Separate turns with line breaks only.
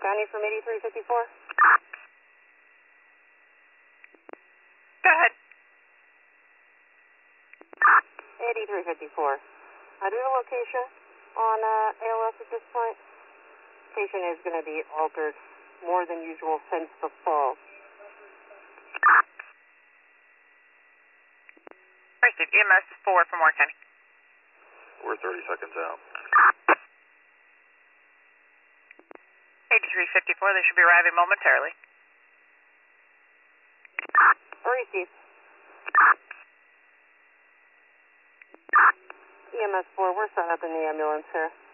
County from 8354.
Go ahead.
8354. Do you have a location on ALS at this point? Location is going to be altered more than usual since the fall.
Received. EMS 4 from Warren County.
We're 30 seconds out.
8354, they should be arriving momentarily.
Received. EMS 4, we're set up in the ambulance here.